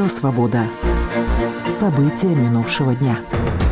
«Свобода». События минувшего дня.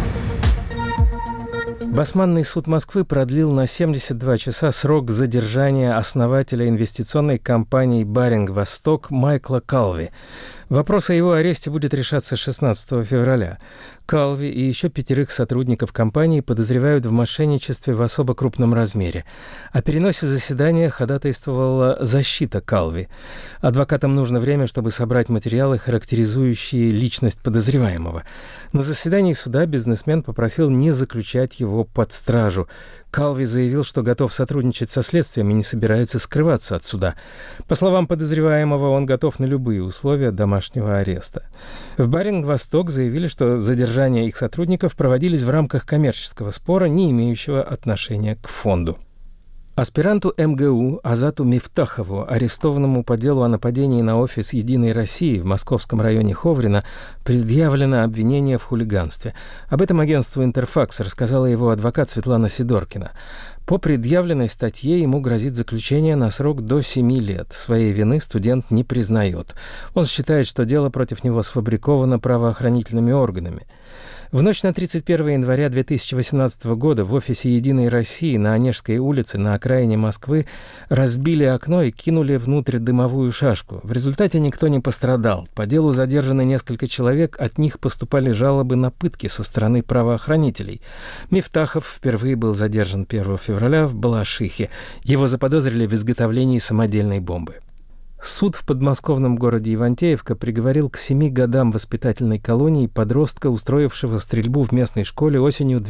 Басманный суд Москвы продлил на 72 часа срок задержания основателя инвестиционной компании «Баринг-Восток» Майкла Калви. Вопрос о его аресте будет решаться 16 февраля. Калви и еще 5 сотрудников компании подозревают в мошенничестве в особо крупном размере. О переносе заседания ходатайствовала защита Калви. Адвокатам нужно время, чтобы собрать материалы, характеризующие личность подозреваемого. На заседании суда бизнесмен попросил не заключать его под стражу. Калви заявил, что готов сотрудничать со следствием и не собирается скрываться от суда. По словам подозреваемого, он готов на любые условия домашнего ареста. В «Баринг-Восток» заявили, что задержания их сотрудников проводились в рамках коммерческого спора, не имеющего отношения к фонду. Аспиранту МГУ Азату Мифтахову, арестованному по делу о нападении на офис «Единой России» в московском районе Ховрино, предъявлено обвинение в хулиганстве. Об этом агентству «Интерфакс» рассказала его адвокат Светлана Сидоркина. По предъявленной статье ему грозит заключение на срок до 7 лет. Своей вины студент не признает. Он считает, что дело против него сфабриковано правоохранительными органами. В ночь на 31 января 2018 года в офисе «Единой России» на Онежской улице на окраине Москвы разбили окно и кинули внутрь дымовую шашку. В результате никто не пострадал. По делу задержаны несколько человек, от них поступали жалобы на пытки со стороны правоохранителей. Мифтахов впервые был задержан 1 февраля в Балашихе. Его заподозрили в изготовлении самодельной бомбы. Суд в подмосковном городе Ивантеевка приговорил к 7 годам воспитательной колонии подростка, устроившего стрельбу в местной школе осенью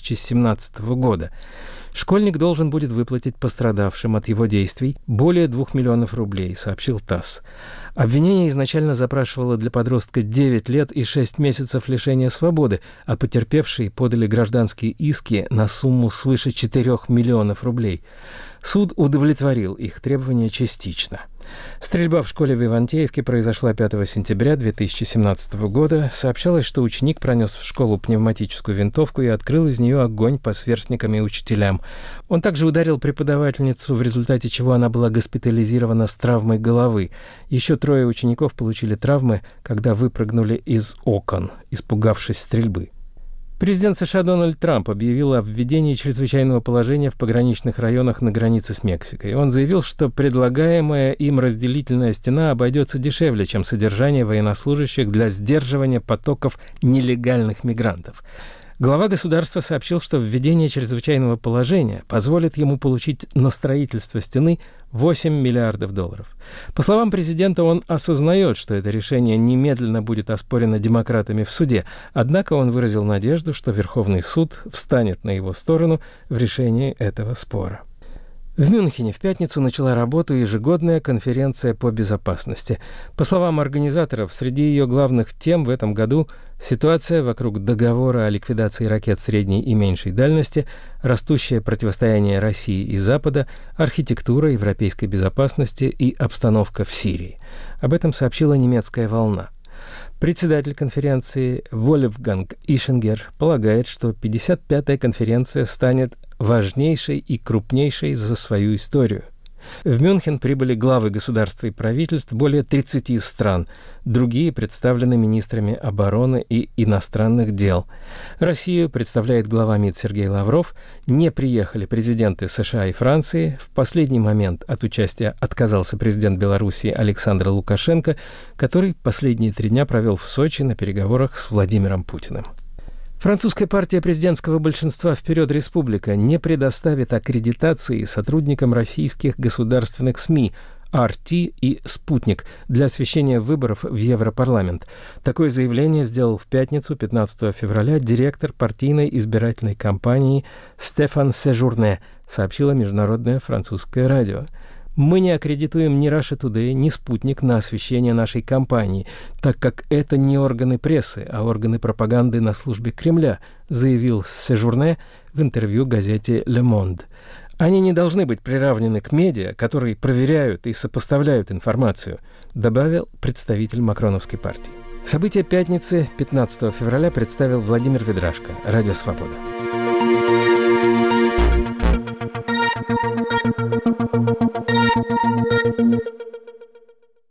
2017 года. Школьник должен будет выплатить пострадавшим от его действий более 2 миллионов рублей, сообщил ТАСС. Обвинение изначально запрашивало для подростка 9 лет и 6 месяцев лишения свободы, а потерпевшие подали гражданские иски на сумму свыше 4 миллионов рублей. Суд удовлетворил их требования частично. Стрельба в школе в Ивантеевке произошла 5 сентября 2017 года. Сообщалось, что ученик пронес в школу пневматическую винтовку и открыл из нее огонь по сверстникам и учителям. Он также ударил преподавательницу, в результате чего она была госпитализирована с травмой головы. Еще 3 учеников получили травмы, когда выпрыгнули из окон, испугавшись стрельбы. Президент США Дональд Трамп объявил о введении чрезвычайного положения в пограничных районах на границе с Мексикой. Он заявил, что предлагаемая им разделительная стена обойдется дешевле, чем содержание военнослужащих для сдерживания потоков нелегальных мигрантов. Глава государства сообщил, что введение чрезвычайного положения позволит ему получить на строительство стены $8 миллиардов. По словам президента, он осознает, что это решение немедленно будет оспорено демократами в суде, однако он выразил надежду, что Верховный суд встанет на его сторону в решении этого спора. В Мюнхене в пятницу начала работу ежегодная конференция по безопасности. По словам организаторов, среди ее главных тем в этом году ситуация вокруг договора о ликвидации ракет средней и меньшей дальности, растущее противостояние России и Запада, архитектура европейской безопасности и обстановка в Сирии. Об этом сообщила немецкая «Волна». Председатель конференции Вольфганг Ишингер полагает, что 55-я конференция станет важнейшей и крупнейшей за свою историю. В Мюнхен прибыли главы государств и правительств более 30 стран. Другие представлены министрами обороны и иностранных дел. Россию представляет глава МИД Сергей Лавров. Не приехали президенты США и Франции. В последний момент от участия отказался президент Белоруссии Александр Лукашенко, который последние 3 дня провел в Сочи на переговорах с Владимиром Путиным. Французская партия президентского большинства «Вперед, Республика» не предоставит аккредитации сотрудникам российских государственных СМИ «РТ» и «Спутник» для освещения выборов в Европарламент. Такое заявление сделал в пятницу, 15 февраля, директор партийной избирательной кампании Стефан Сежурне, сообщило международное французское радио. Мы не аккредитуем ни Russia Today, ни «Спутник» на освещение нашей кампании, так как это не органы прессы, а органы пропаганды на службе Кремля, заявил Сежурне в интервью газете «Le Monde». Они не должны быть приравнены к медиа, которые проверяют и сопоставляют информацию, добавил представитель макроновской партии. События пятницы 15 февраля представил Владимир Ведрашко, Радио Свобода.